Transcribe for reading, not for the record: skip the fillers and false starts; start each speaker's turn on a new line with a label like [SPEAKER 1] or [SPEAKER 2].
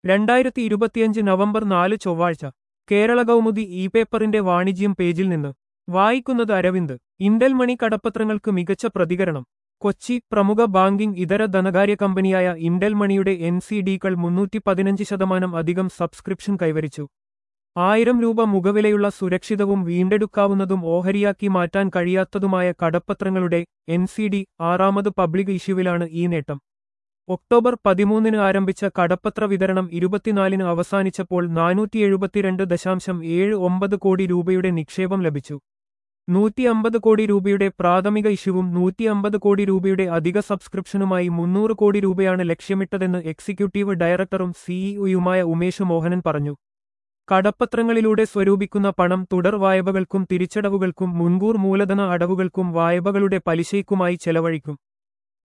[SPEAKER 1] 2025 November 4 ചൊവ്വാഴ്ച Kerala Kaumudi E പേപ്പറിന്റെ വാണിജ്യം പേജിൽ നിന്ന് വായിക്കുന്നത് അരവിന്ദ്. ഇന്റൽ മണി കടപ്പത്രങ്ങൾക്ക് മികച്ച പ്രതികരണം. കൊച്ചി. പ്രമുഖ ബാങ്കിംഗ് ഇതര ധനകാര്യ കമ്പനിയായ ഇന്റൽ മണിയുടെ NCDകൾ 315% അധികം സബ്സ്ക്രിപ്ഷൻ കൈവരിച്ചു. 1000 രൂപ മുഖവിലയുള്ള സുരക്ഷിതവും വീണ്ടെടുക്കാവുന്നതും ഓഹരിയാക്കി മാറ്റാൻ കഴിയാത്തതുമായ കടപ്പത്രങ്ങളുടെ NCD ആറാമത് പബ്ലിക് ഇഷ്യൂവിലാണ് ഈ നേട്ടം. ഒക്ടോബർ 13 ആരംഭിച്ച കടപ്പത്ര വിതരണം 24 അവസാനിച്ചപ്പോൾ 472.79 കോടി രൂപയുടെ നിക്ഷേപം ലഭിച്ചു. 150 കോടി രൂപയുടെ പ്രാഥമിക ഇഷ്യൂവും 150 കോടി രൂപയുടെ അധിക സബ്സ്ക്രിപ്ഷനുമായി 300 കോടി രൂപയാണ് ലക്ഷ്യമിട്ടതെന്ന് എക്സിക്യൂട്ടീവ് ഡയറക്ടറും സിഇഒയുമായ ഉമേഷ് മോഹനൻ പറഞ്ഞു. കടപ്പത്രങ്ങളിലൂടെ സ്വരൂപിക്കുന്ന പണം തുടർ വായ്പകൾക്കും തിരിച്ചടവുകൾക്കും മുൻകൂർ മൂലധന അടവുകൾക്കും വായ്പകളുടെ പലിശയ്ക്കുമായി ചെലവഴിക്കും.